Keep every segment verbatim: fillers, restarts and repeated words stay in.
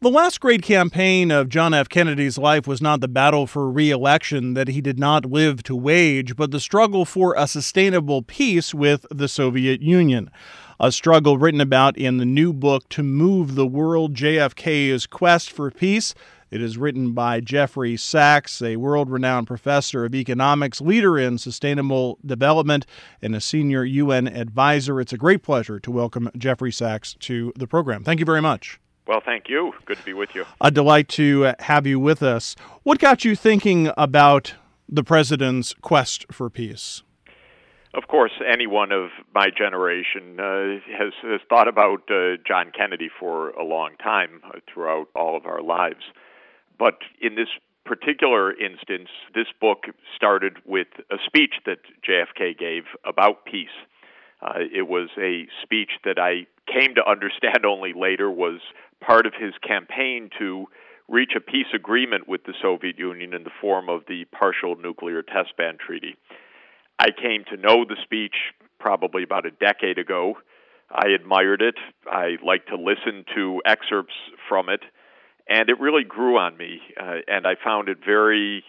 The last great campaign of John F. Kennedy's life was not the battle for re-election that he did not live to wage, but the struggle for a sustainable peace with the Soviet Union. A struggle written about in the new book, To Move the World, J F K's Quest for Peace. It is written by Jeffrey Sachs, a world-renowned professor of economics, leader in sustainable development, and a senior U N advisor. It's a great pleasure to welcome Jeffrey Sachs to the program. Thank you very much. Well, thank you. Good to be with you. A delight to have you with us. What got you thinking about the president's quest for peace? Of course, anyone of my generation uh, has, has thought about uh, John Kennedy for a long time uh, throughout all of our lives. But in this particular instance, this book started with a speech that J F K gave about peace. Uh, it was a speech that I came to understand only later was part of his campaign to reach a peace agreement with the Soviet Union in the form of the Partial Nuclear Test Ban Treaty. I came to know the speech probably about a decade ago. I admired it. I liked to listen to excerpts from it, and it really grew on me, uh, and I found it very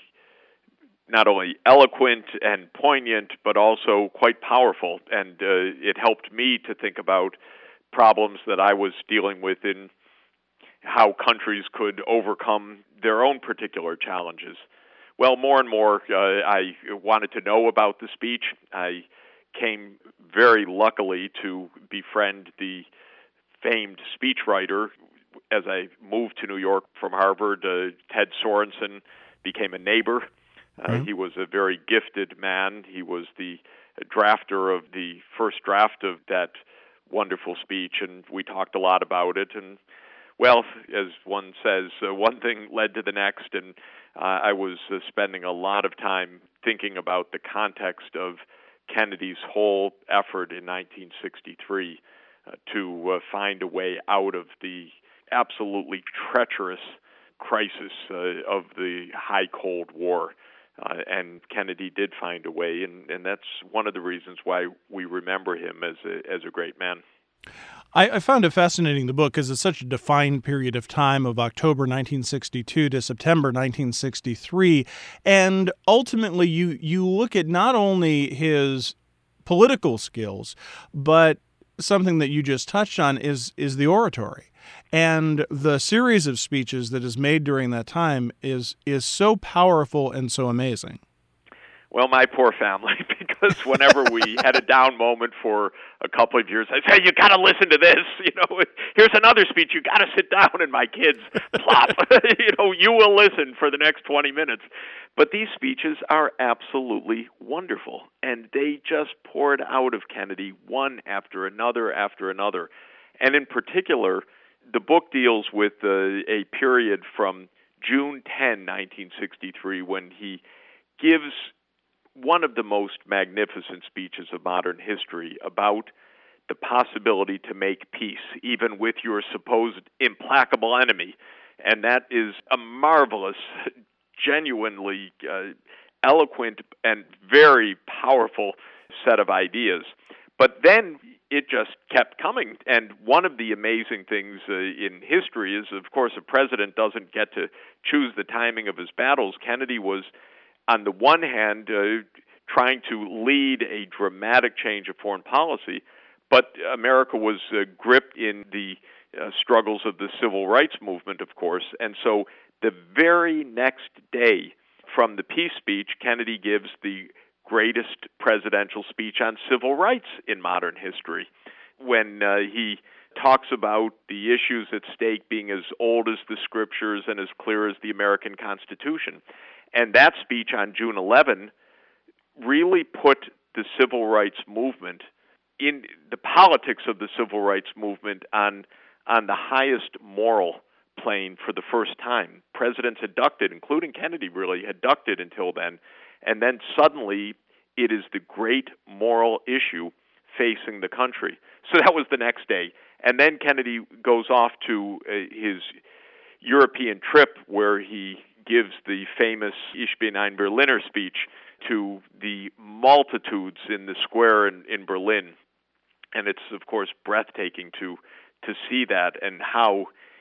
not only eloquent and poignant, but also quite powerful, and uh, it helped me to think about problems that I was dealing with in how countries could overcome their own particular challenges. Well, more and more, uh, I wanted to know about the speech. I came very luckily to befriend the famed speechwriter. As I moved to New York from Harvard, uh, Ted Sorensen became a neighbor. Uh, mm-hmm. He was a very gifted man. He was the drafter of the first draft of that wonderful speech, and we talked a lot about it. And, well, as one says, uh, one thing led to the next, and uh, I was uh, spending a lot of time thinking about the context of Kennedy's whole effort in nineteen sixty-three uh, to uh, find a way out of the absolutely treacherous crisis uh, of the high Cold War. Uh, and Kennedy did find a way, and, and that's one of the reasons why we remember him as a, as a great man. I, I found it fascinating, the book, because it's such a defined period of time of October nineteen sixty-two to September nineteen sixty-three. And ultimately, you, you look at not only his political skills, but something that you just touched on is is the oratory. And the series of speeches that is made during that time is is so powerful and so amazing. Well, my poor family, because whenever we had a down moment for a couple of years, I'd say, you got to listen to this. You know, here's another speech. You got to sit down. And my kids, plop, you know, you will listen for the next twenty minutes. But these speeches are absolutely wonderful. And they just poured out of Kennedy one after another after another. And in particular, the book deals with uh, a period from June tenth, nineteen sixty-three, when he gives one of the most magnificent speeches of modern history about the possibility to make peace, even with your supposed implacable enemy. And that is a marvelous, genuinely uh, eloquent and very powerful set of ideas. But then it just kept coming. And one of the amazing things uh, in history is, of course, a president doesn't get to choose the timing of his battles. Kennedy was, on the one hand, uh, trying to lead a dramatic change of foreign policy, but America was uh, gripped in the uh, struggles of the civil rights movement, of course. And so the very next day from the peace speech, Kennedy gives the greatest presidential speech on civil rights in modern history, when uh, he talks about the issues at stake being as old as the scriptures and as clear as the American Constitution. And that speech on June eleventh really put the civil rights movement, in the politics of the civil rights movement, on on the highest moral plane for the first time. Presidents had ducked it, including Kennedy really, had ducked it until then. And then suddenly it is the great moral issue facing the country. So that was the next day. And then Kennedy goes off to uh, his European trip, where he gives the famous Ich bin ein Berliner speech to the multitudes in the square in, in Berlin. And it's, of course, breathtaking to to see that, and how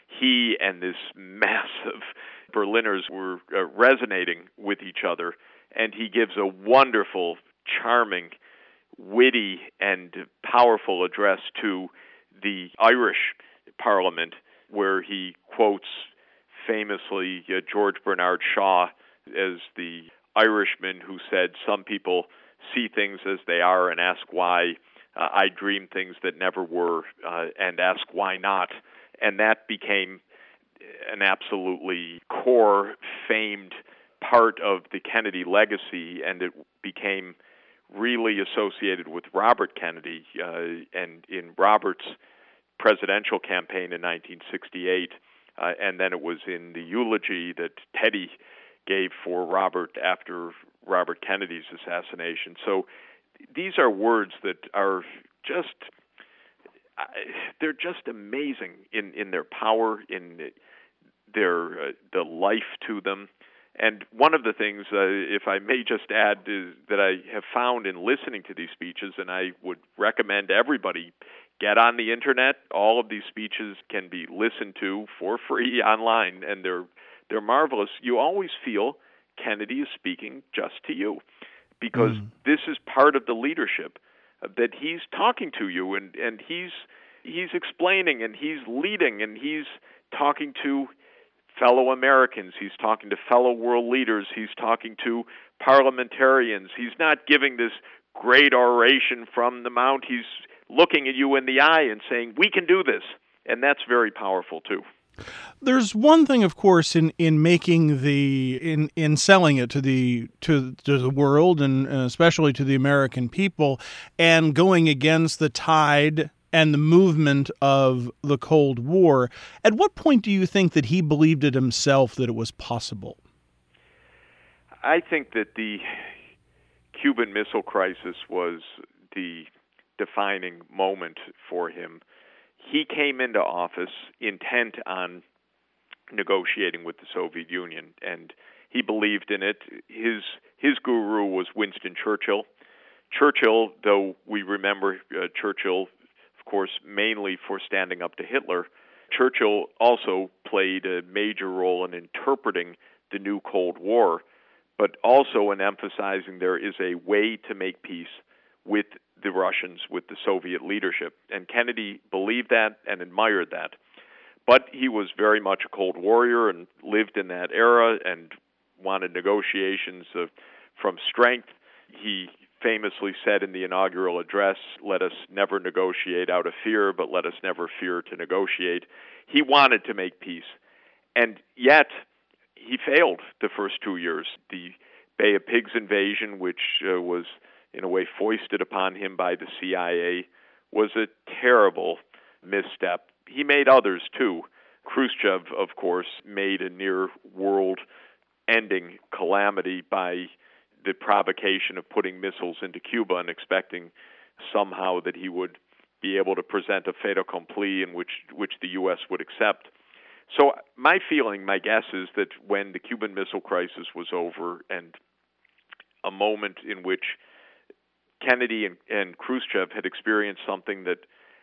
he and this massive Berliners were uh, resonating with each other, and he gives a wonderful, charming, witty, and powerful address to the Irish Parliament, where he quotes famously uh, George Bernard Shaw as the Irishman who said, "Some people see things as they are and ask why. Uh, I dream things that never were uh, and ask why not." And that became an absolutely core, famed part of the Kennedy legacy, and it became really associated with Robert Kennedy. Uh, and in Robert's presidential campaign in nineteen sixty-eight, uh, and then it was in the eulogy that Teddy gave for Robert after Robert Kennedy's assassination. So these are words that are just, they're just amazing in, in their power, in their uh, the life to them. And one of the things, uh, if I may just add, is that I have found in listening to these speeches, and I would recommend everybody get on the internet. All of these speeches can be listened to for free online, and they're they're marvelous. You always feel Kennedy is speaking just to you, because mm. this is part of the leadership, uh, that he's talking to you, and, and he's he's explaining, and he's leading, and he's talking to fellow Americans. He's talking to fellow world leaders. He's talking to parliamentarians. He's not giving this great oration from the mount. He's looking at you in the eye and saying, "We can do this." And that's very powerful too. There's one thing, of course, in, in making the in, in selling it to the to to the world, and especially to the American people, and going against the tide and the movement of the Cold War. At what point do you think that he believed it himself that it was possible? I think that the Cuban Missile Crisis was the defining moment for him. He came into office intent on negotiating with the Soviet Union, and he believed in it. His his guru was Winston Churchill. Churchill, though we remember uh, Churchill, of course, mainly for standing up to Hitler, Churchill also played a major role in interpreting the new Cold War, but also in emphasizing there is a way to make peace with the Russians, with the Soviet leadership. And Kennedy believed that and admired that. But he was very much a Cold Warrior and lived in that era and wanted negotiations uh, from strength. He famously said in the inaugural address, "Let us never negotiate out of fear, but let us never fear to negotiate." He wanted to make peace. And yet, he failed the first two years. The Bay of Pigs invasion, which uh, was in a way foisted upon him by the C I A, was a terrible misstep. He made others too. Khrushchev, of course, made a near world-ending calamity by the provocation of putting missiles into Cuba and expecting somehow that he would be able to present a fait accompli in which which the U S would accept. So my feeling, my guess is that when the Cuban Missile Crisis was over, and a moment in which Kennedy and, and Khrushchev had experienced something that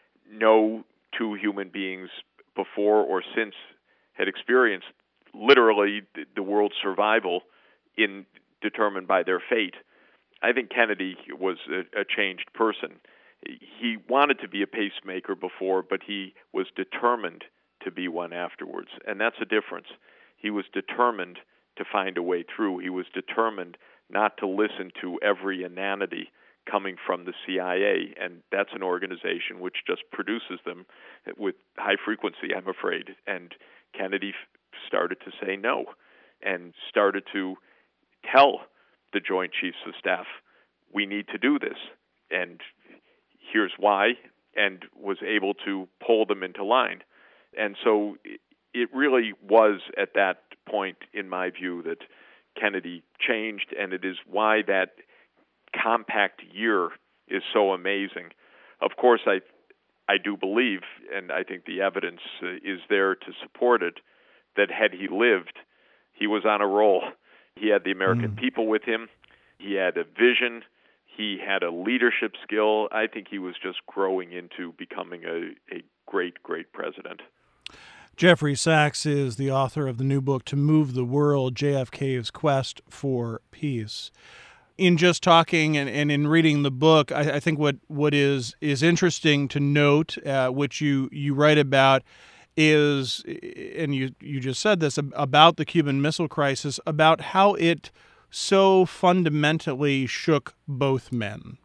no two human beings before or since had experienced, literally the, the world's survival in determined by their fate. I think Kennedy was a, a changed person. He wanted to be a pacemaker before, but he was determined to be one afterwards, and that's a difference. He was determined to find a way through. He was determined not to listen to every inanity coming from the C I A, and that's an organization which just produces them with high frequency, I'm afraid. And Kennedy f- started to say no, and started to tell the Joint Chiefs of Staff, we need to do this, and here's why, and was able to pull them into line. And so it really was at that point, in my view, that Kennedy changed, and it is why that compact year is so amazing. Of course, I I do believe, and I think the evidence uh, is there to support it, that had he lived, he was on a roll. He had the American mm. people with him. He had a vision. He had a leadership skill. I think he was just growing into becoming a, a great, great president. Jeffrey Sachs is the author of the new book, To Move the World, J F K's Quest for Peace. In just talking and, and in reading the book, I, I think what, what is is interesting to note, uh, which you, you write about, is, and you, you just said this, about the Cuban Missile Crisis, about how it so fundamentally shook both men.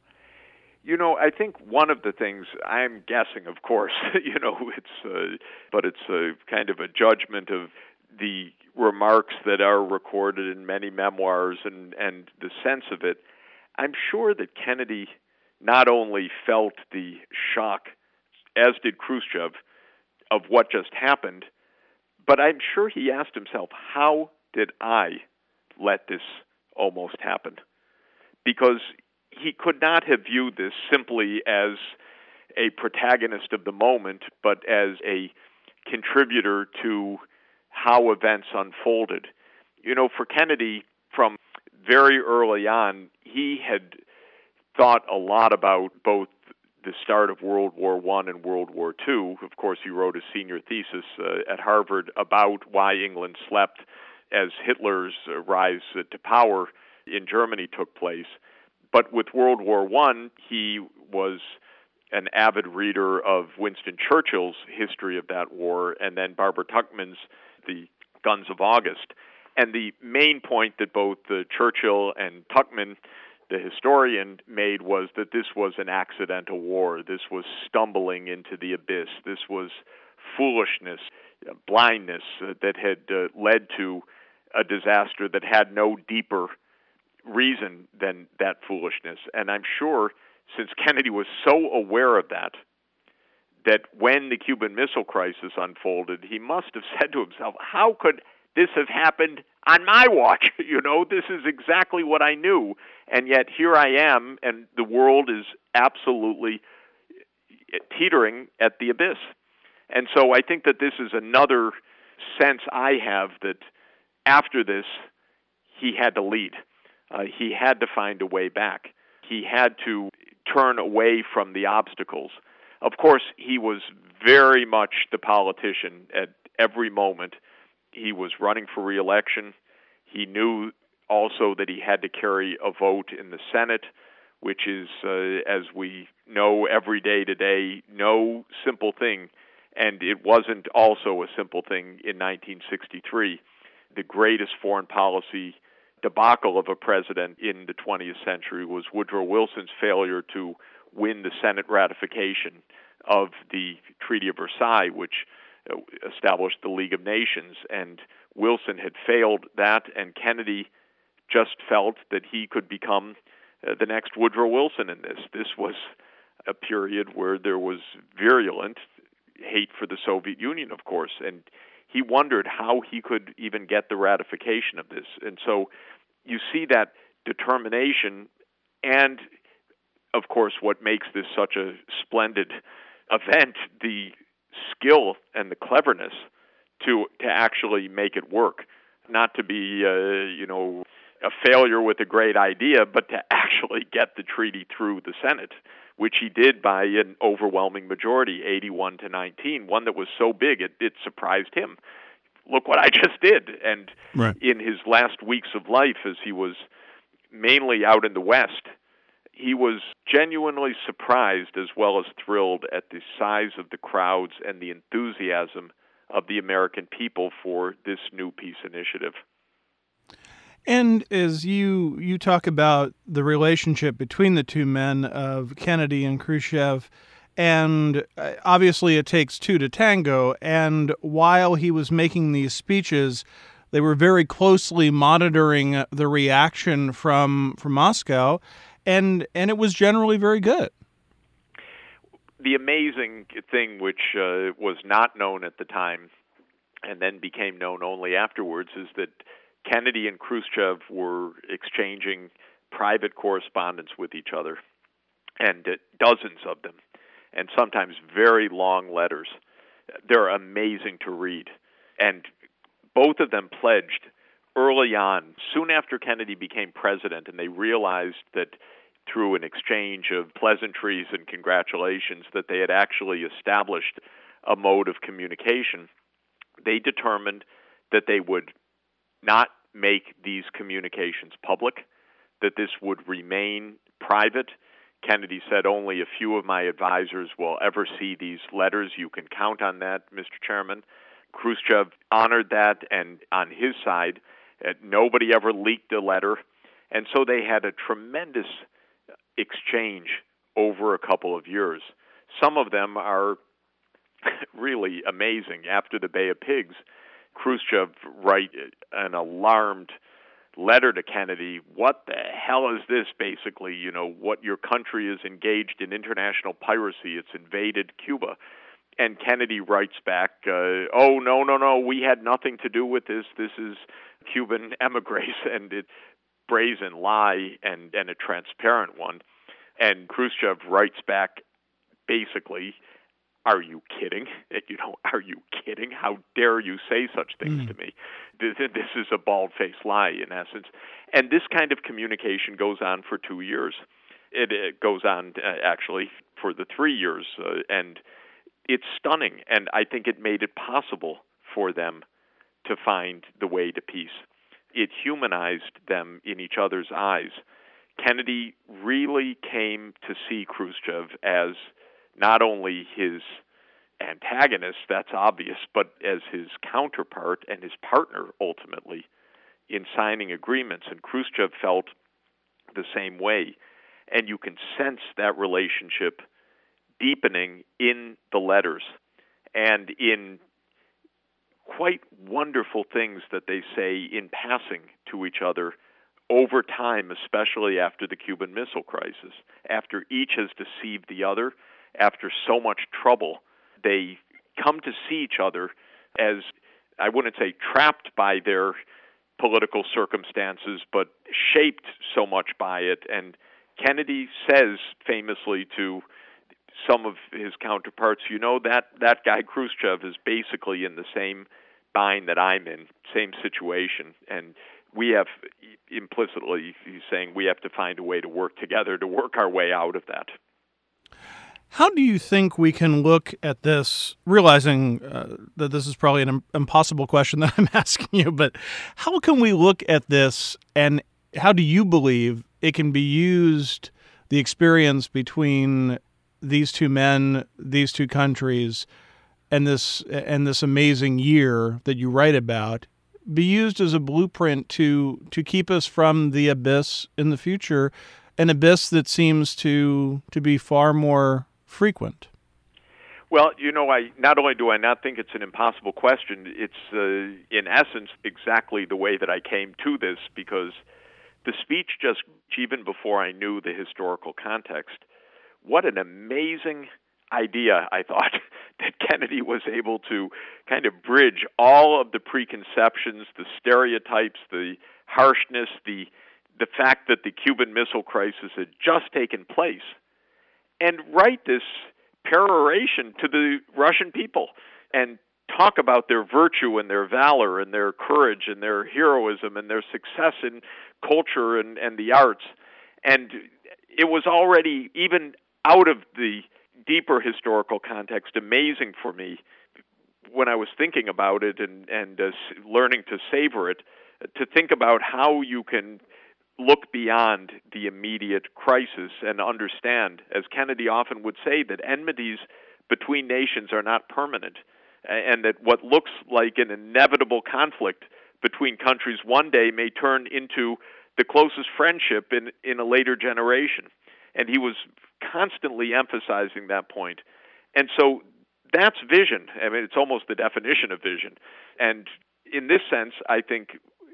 You know, I think one of the things, I'm guessing, of course, you know, it's, uh, but it's a kind of a judgment of the remarks that are recorded in many memoirs and, and the sense of it. I'm sure that Kennedy not only felt the shock, as did Khrushchev, of what just happened, but I'm sure he asked himself, how did I let this almost happen? Because he could not have viewed this simply as a protagonist of the moment, but as a contributor to how events unfolded. You know, for Kennedy, from very early on, he had thought a lot about both the start of World War One and World War Two. Of course, he wrote a senior thesis uh, at Harvard about why England slept as Hitler's uh, rise uh, to power in Germany took place. But with World War One, he was an avid reader of Winston Churchill's history of that war, and then Barbara Tuchman's The Guns of August. And the main point that both uh, Churchill and Tuchman, the historian, made was that this was an accidental war. This was stumbling into the abyss. This was foolishness, uh, blindness uh, that had uh, led to a disaster that had no deeper reason than that foolishness. And I'm sure, since Kennedy was so aware of that, that when the Cuban Missile Crisis unfolded, he must have said to himself, how could this have happened on my watch? You know, this is exactly what I knew. And yet here I am, and the world is absolutely teetering at the abyss. And so I think that this is another sense I have that after this, he had to lead. Uh, he had to find a way back. He had to turn away from the obstacles. Of course, he was very much the politician at every moment. He was running for re-election. He knew also that he had to carry a vote in the Senate, which is, uh, as we know every day today, no simple thing. And it wasn't also a simple thing in nineteen sixty-three. The greatest foreign policy debacle of a president in the twentieth century was Woodrow Wilson's failure to win the Senate ratification of the Treaty of Versailles, which established the League of Nations. And Wilson had failed that, and Kennedy just felt that he could become uh, the next Woodrow Wilson in this. This was a period where there was virulent hate for the Soviet Union, of course, and he wondered how he could even get the ratification of this. And so you see that determination and, of course, what makes this such a splendid event, the skill and the cleverness to to actually make it work. Not to be, uh, you know, a failure with a great idea, but to actually get the treaty through the Senate, which he did by an overwhelming majority, eighty-one to nineteen, one that was so big it, it surprised him. Look what I just did. And right. In his last weeks of life, as he was mainly out in the West, he was genuinely surprised as well as thrilled at the size of the crowds and the enthusiasm of the American people for this new peace initiative. And as you you talk about the relationship between the two men of Kennedy and Khrushchev, and obviously it takes two to tango, and while he was making these speeches, they were very closely monitoring the reaction from from Moscow, and and it was generally very good. The amazing thing, which uh, was not known at the time and then became known only afterwards, is that Kennedy and Khrushchev were exchanging private correspondence with each other, and uh, dozens of them, and sometimes very long letters. They're amazing to read. And both of them pledged early on, soon after Kennedy became president, and they realized that through an exchange of pleasantries and congratulations that they had actually established a mode of communication. they determined that they would not make these communications public, that this would remain private. Kennedy said, only a few of my advisors will ever see these letters. You can count on that, Mister Chairman. Khrushchev honored that, and on his side, uh, nobody ever leaked a letter. And so they had a tremendous exchange over a couple of years. Some of them are really amazing. After the Bay of Pigs, Khrushchev wrote an alarmed letter to Kennedy. What the hell is this, basically? You know, what your country is engaged in international piracy. It's invaded Cuba. And Kennedy writes back, uh, oh, no, no, no, we had nothing to do with this. This is Cuban emigres, and it's brazen lie and, and a transparent one. And Khrushchev writes back, basically, are you kidding? You know, are you kidding? How dare you say such things mm. to me? This, this is a bald-faced lie, in essence. And this kind of communication goes on for two years. It, it goes on, uh, actually, for the three years. Uh, and it's stunning. And I think it made it possible for them to find the way to peace. It humanized them in each other's eyes. Kennedy really came to see Khrushchev as not only his antagonist, that's obvious, but as his counterpart and his partner, ultimately, in signing agreements. And Khrushchev felt the same way. And you can sense that relationship deepening in the letters and in quite wonderful things that they say in passing to each other over time, especially after the Cuban Missile Crisis. After each has deceived the other, after so much trouble, they come to see each other as, I wouldn't say trapped by their political circumstances, but shaped so much by it. And Kennedy says famously to some of his counterparts, you know, that, that guy Khrushchev is basically in the same bind that I'm in, same situation. And we have, implicitly, he's saying we have to find a way to work together to work our way out of that. How do you think we can look at this, realizing uh, that this is probably an im- impossible question that I'm asking you, but how can we look at this, and how do you believe it can be used, the experience between these two men, these two countries, and this and this amazing year that you write about, be used as a blueprint to to keep us from the abyss in the future, an abyss that seems to to be far more frequent? Well, you know, I not only do I not think it's an impossible question, it's uh, in essence exactly the way that I came to this, because the speech just, even before I knew the historical context, what an amazing idea, I thought, that Kennedy was able to kind of bridge all of the preconceptions, the stereotypes, the harshness, the the fact that the Cuban Missile Crisis had just taken place, and write this peroration to the Russian people and talk about their virtue and their valor and their courage and their heroism and their success in culture and, and the arts. And it was already, even out of the deeper historical context, amazing for me when I was thinking about it and, and uh, learning to savor it, to think about how you can look beyond the immediate crisis and understand, as Kennedy often would say, that enmities between nations are not permanent, and that what looks like an inevitable conflict between countries one day may turn into the closest friendship in, in a later generation. And he was constantly emphasizing that point. And so that's vision. I mean, it's almost the definition of vision. And in this sense, I think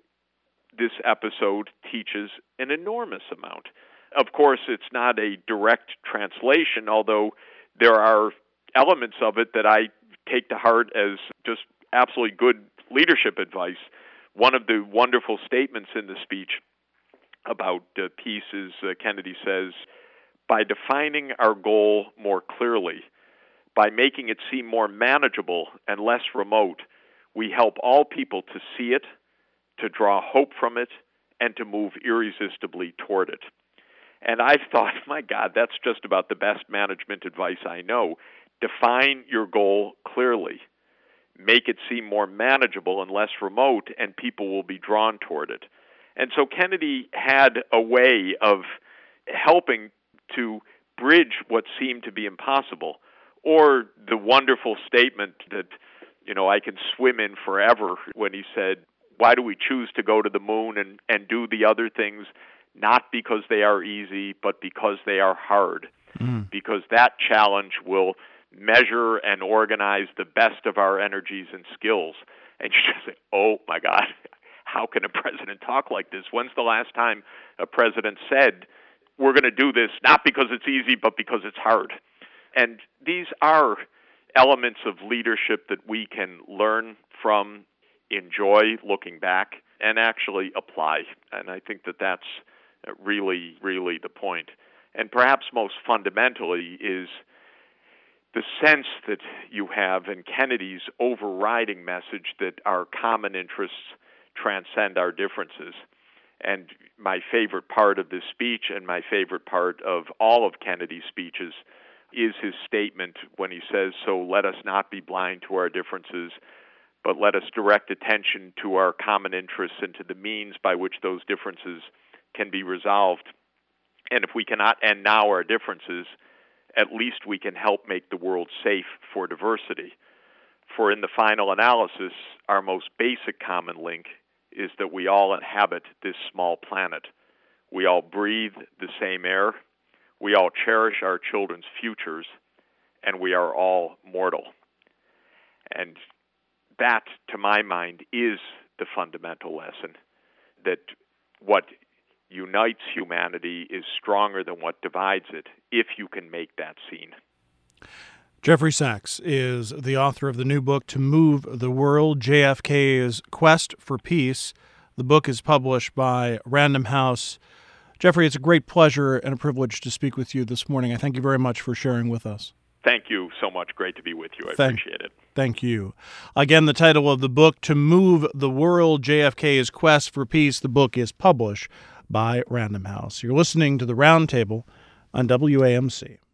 this episode teaches an enormous amount. Of course, it's not a direct translation, although there are elements of it that I take to heart as just absolutely good leadership advice. One of the wonderful statements in the speech about uh, peace is, uh, Kennedy says, by defining our goal more clearly, by making it seem more manageable and less remote, we help all people to see it, to draw hope from it, and to move irresistibly toward it. And I've thought, my God, that's just about the best management advice I know. Define your goal clearly. make it seem more manageable and less remote, and people will be drawn toward it. And so Kennedy had a way of helping to bridge what seemed to be impossible, or the wonderful statement that, you know, I can swim in forever, when he said, why do we choose to go to the moon and, and do the other things? Not because they are easy, but because they are hard. Mm. Because that challenge will measure and organize the best of our energies and skills. And you just say, oh my God, how can a president talk like this? When's the last time a president said, we're going to do this not because it's easy, but because it's hard? And these are elements of leadership that we can learn from, enjoy looking back, and actually apply. And I think that that's really, really the point. And perhaps most fundamentally is the sense that you have in Kennedy's overriding message that our common interests transcend our differences. And my favorite part of this speech, and my favorite part of all of Kennedy's speeches, is his statement when he says, so let us not be blind to our differences, but let us direct attention to our common interests and to the means by which those differences can be resolved. And if we cannot end now our differences, at least we can help make the world safe for diversity. For in the final analysis, our most basic common link is that we all inhabit this small planet. We all breathe the same air. We all cherish our children's futures, and we are all mortal. And that, to my mind, is the fundamental lesson, that what unites humanity is stronger than what divides it, if you can make that seen. Jeffrey Sachs is the author of the new book, To Move the World, J F K's Quest for Peace. The book is published by Random House. Jeffrey, it's a great pleasure and a privilege to speak with you this morning. I thank you very much for sharing with us. Thank you so much. Great to be with you. I thank, appreciate it. Thank you. Again, the title of the book, To Move the World, J F K's Quest for Peace. The book is published by Random House. You're listening to The Roundtable on W A M C.